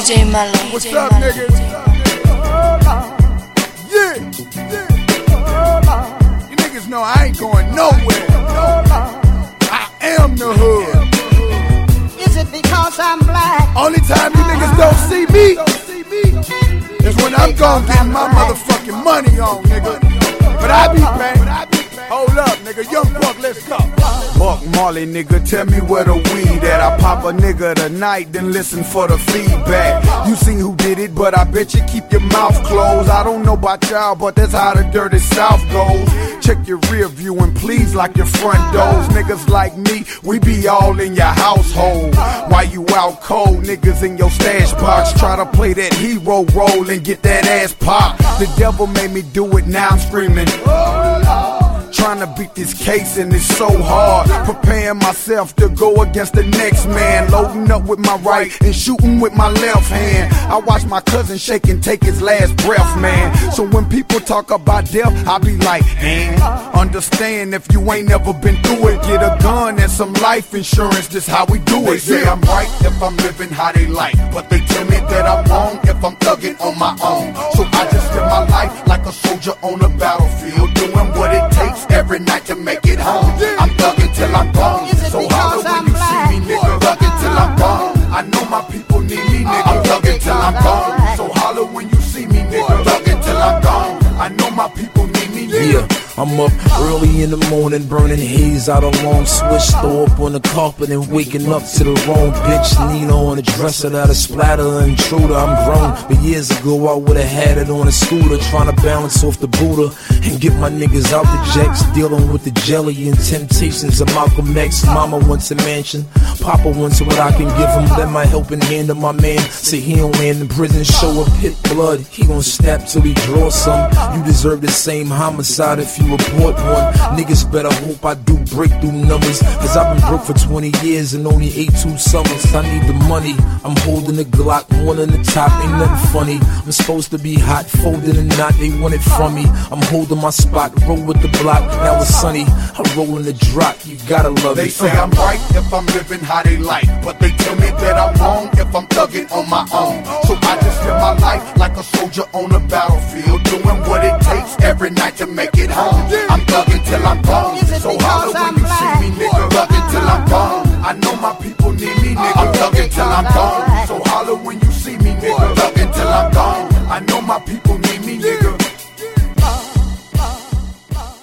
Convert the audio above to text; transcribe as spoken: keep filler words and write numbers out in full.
J Mello. What's up, niggas? Yeah, yeah. You niggas know I ain't going nowhere. I am the hood. Is it because I'm black? Only time you niggas don't see me is when I'm gon' get my motherfucking money on, nigga. But I be back. Hold up, nigga, young buck, let's go. Buck Marley, nigga, tell me where the weed at. I pop a nigga tonight, then listen for the feedback. You seen who did it, but I bet you keep your mouth closed. I don't know about y'all, but that's how the dirty South goes. Check your rear view and please lock your front doors. Niggas like me, we be all in your household. While you out cold, niggas in your stash box. Try to play that hero role and get that ass popped. The devil made me do it, now I'm screaming. Trying to beat this case and it's so hard. Preparing myself to go against the next man. Loading up with my right and shooting with my left hand. I watch my cousin shake and take his last breath, man. So when people talk about death, I be like, man, understand if you ain't never been through it. Get a gun and some life insurance, this how we do it. They say I'm right if I'm living how they like, but they tell me that I'm wrong if I'm thugging on my own. So I just live my life like a soldier on a battlefield, doing what it takes every night to make it home. I'm thugging till I'm gone. So holler when you see me, nigga. Thugging till I'm gone. I know my people need me, nigga. I'm thugging till I'm gone. So holler when you see me, nigga. Thugging till I'm gone. I know my people need me, nigga. Yeah. I'm up early in the morning, burning haze out a long switch, throw up on the carpet and waking up to the wrong bitch. Lean on a dresser that'll splatter an intruder. I'm grown, but years ago I would've had it on a scooter, trying to balance off the Buddha and get my niggas out the jacks, dealing with the jelly and temptations of Malcolm X. Mama wants a mansion, Papa wants what I can give him. Let my helping hand to my man, say he don't land in prison, show up hit blood, he gon' snap till he draw some. You deserve the same homicide if you report one. Niggas better hope I do break through numbers, cause I've been broke for twenty years and only ate two summers. I need the money, I'm holding the Glock, one on the top, ain't nothing funny. I'm supposed to be hot, folded and not, they want it from me. I'm holding my spot, roll with the block, now it's sunny. I'm rolling the drop, you gotta love they it. They say I'm right if I'm living how they like, but they tell me that I'm wrong if I'm thugging on my own. So I just live my life like a soldier on a battlefield, doing what it takes every night to make it home. I'm thugging till I'm gone.